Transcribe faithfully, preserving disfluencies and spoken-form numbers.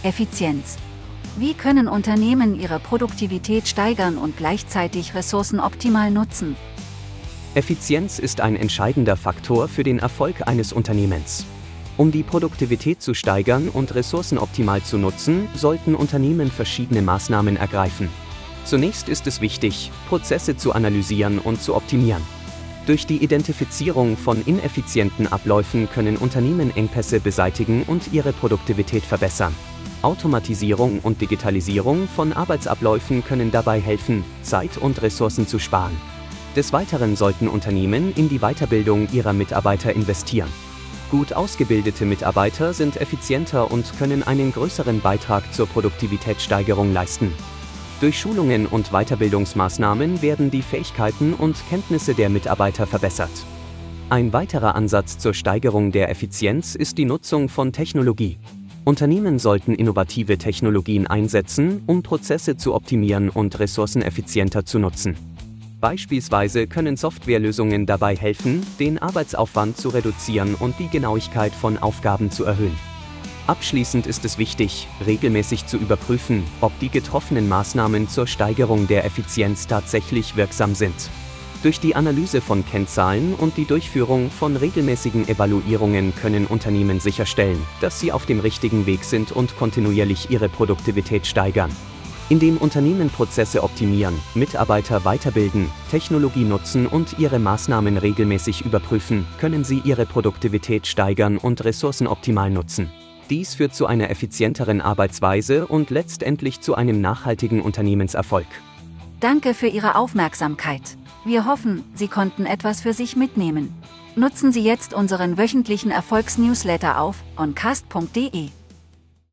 Effizienz. Wie können Unternehmen ihre Produktivität steigern und gleichzeitig Ressourcen optimal nutzen? Effizienz ist ein entscheidender Faktor für den Erfolg eines Unternehmens. Um die Produktivität zu steigern und Ressourcen optimal zu nutzen, sollten Unternehmen verschiedene Maßnahmen ergreifen. Zunächst ist es wichtig, Prozesse zu analysieren und zu optimieren. Durch die Identifizierung von ineffizienten Abläufen können Unternehmen Engpässe beseitigen und ihre Produktivität verbessern. Automatisierung und Digitalisierung von Arbeitsabläufen können dabei helfen, Zeit und Ressourcen zu sparen. Des Weiteren sollten Unternehmen in die Weiterbildung ihrer Mitarbeiter investieren. Gut ausgebildete Mitarbeiter sind effizienter und können einen größeren Beitrag zur Produktivitätssteigerung leisten. Durch Schulungen und Weiterbildungsmaßnahmen werden die Fähigkeiten und Kenntnisse der Mitarbeiter verbessert. Ein weiterer Ansatz zur Steigerung der Effizienz ist die Nutzung von Technologie. Unternehmen sollten innovative Technologien einsetzen, um Prozesse zu optimieren und Ressourcen effizienter zu nutzen. Beispielsweise können Softwarelösungen dabei helfen, den Arbeitsaufwand zu reduzieren und die Genauigkeit von Aufgaben zu erhöhen. Abschließend ist es wichtig, regelmäßig zu überprüfen, ob die getroffenen Maßnahmen zur Steigerung der Effizienz tatsächlich wirksam sind. Durch die Analyse von Kennzahlen und die Durchführung von regelmäßigen Evaluierungen können Unternehmen sicherstellen, dass sie auf dem richtigen Weg sind und kontinuierlich ihre Produktivität steigern. Indem Unternehmen Prozesse optimieren, Mitarbeiter weiterbilden, Technologie nutzen und ihre Maßnahmen regelmäßig überprüfen, können sie ihre Produktivität steigern und Ressourcen optimal nutzen. Dies führt zu einer effizienteren Arbeitsweise und letztendlich zu einem nachhaltigen Unternehmenserfolg. Danke für Ihre Aufmerksamkeit. Wir hoffen, Sie konnten etwas für sich mitnehmen. Nutzen Sie jetzt unseren wöchentlichen Erfolgsnewsletter auf oncast punkt de.